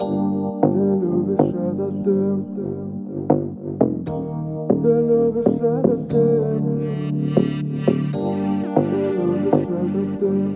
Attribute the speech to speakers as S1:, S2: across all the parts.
S1: любишь этот дым, ты любишь этот дым, ты любишь этот дым,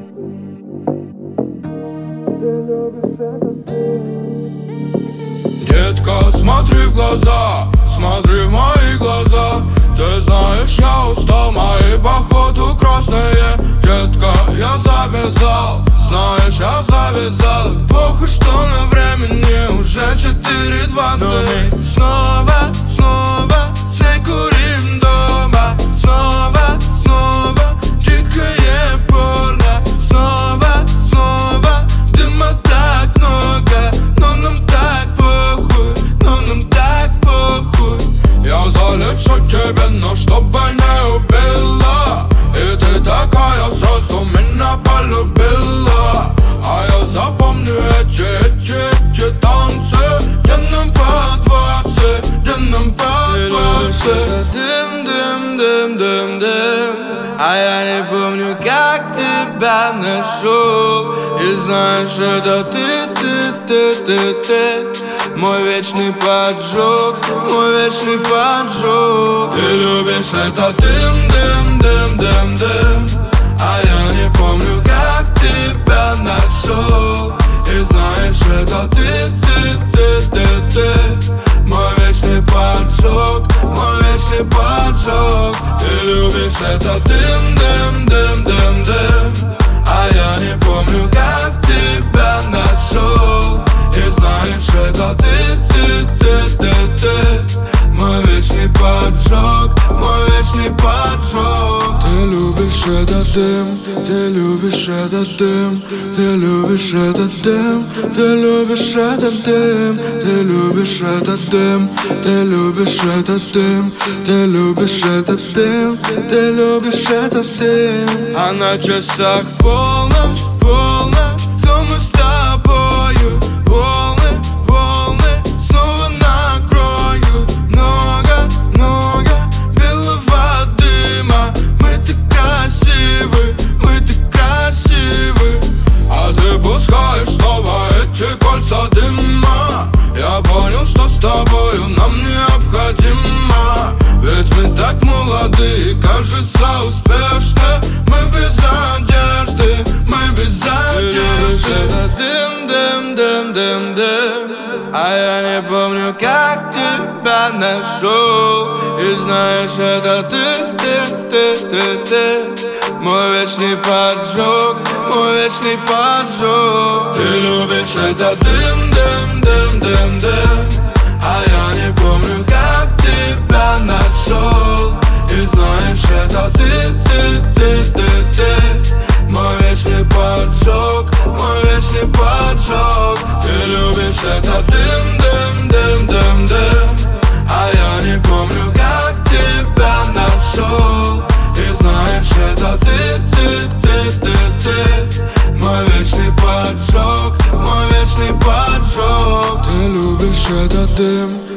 S1: ты любишь этот дым.
S2: Детка, смотри в глаза, смотри в мои глаза. Ты знаешь, я устал, мои походу красные. Детка, я завязал, знаешь, я завязал. Похуй, что на времени уже 4:20. Но мы снова с ней курим дома. Снова дикое порно. Снова дыма так много. Но нам так похуй. Я залечу тебе, но чтобы не убила. И ты такая сразу меня полюбила. А я запомню эти танцы, где нам по 20, где нам по 20. Дым, а я не помню, как тебя нашел. И знаешь, это ты. Мой вечный поджог. Ты любишь это дым. А я не помню, как тебя нашел. И знаешь, это ты. Мой вечный поджог. Ты любишь это дым. А я не помню, как тебя нашел. И знаешь, это ты. Мой вечный поджог. Ты любишь этот дым, ты любишь этот дым, ты любишь этот дым, ты любишь этот дым, ты любишь этот дым, ты любишь этот дым, ты любишь этот дым, ты любишь этот дым. А на часах полночь, кто мы с тобою? Волны снова накроют. Много белого дыма. Мы так красивы. А ты пускаешь снова эти кольца дыма. Я понял, что с тобою нам необходимо. Ведь мы так молоды и, кажется, успешны. Мы без одежды. Ты любишь это дым. А я не помню, как тебя нашел. И знаешь, это ты. Мой вечный поджог. Ты любишь это дым. А я не помню, как тебя нашел. И знаешь, это ты. Мой вечный поджог. Ты любишь это дым. А я не помню, как тебя нашел. И знаешь, это ты. Мой вечный поджог. Ты любишь этот дым.